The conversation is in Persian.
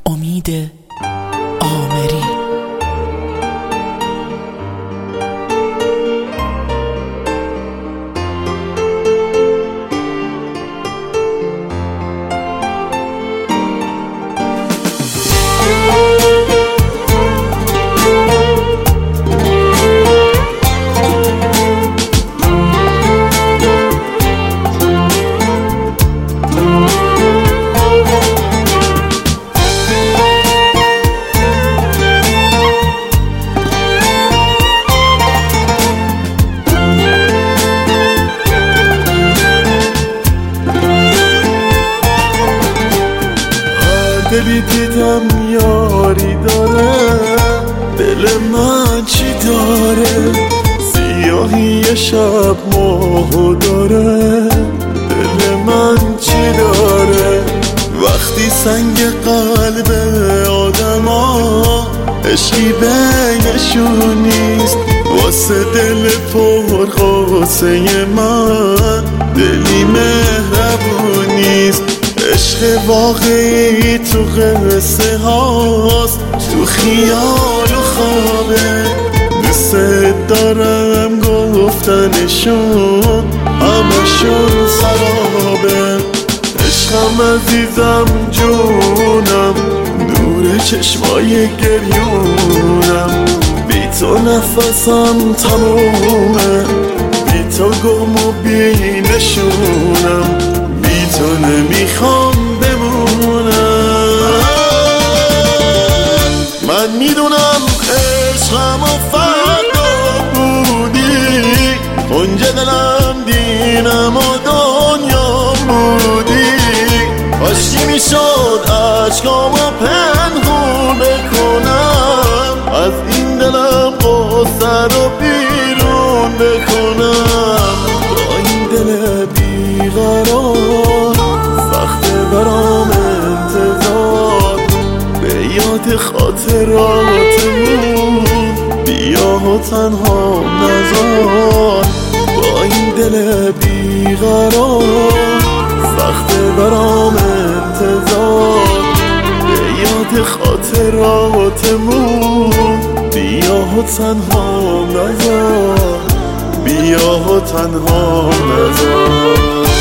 امید آمری. دلی دیدم یاری داره، دل من چی داره؟ سیاهی شب ماهو داره، دل من چی داره؟ وقتی سنگ قلب آدم ها عشقی بینشون نیست، واسه دل پر قاسه من دلی مهربون نیست. عشق واقعی تو قصه هاست، تو خیال و خوابه، دوست دارم گفتنشون همشون سرابه. عشقم عزیزم جونم، دور چشمای گریونم، بی تو نفسم تمومه، بی تو گم و بی نشونم، بی تو نمیخوام بمونم. من میدونم عشقم و فردا بودی، کنج دلم دینم و دنیا بودی، کاشکی میشد عشقامو پنهون بکنم، از این دلم قصه رو بیرون بکنم. با این دل بیقرار سخته برام انتظار، به یاد خاطراتمون بیا و تنها نذار. با این دل بیقرار سخته برام انتظار، به یاد خاطراتمون بیا و تنها نذار، بیا و تنها نذار.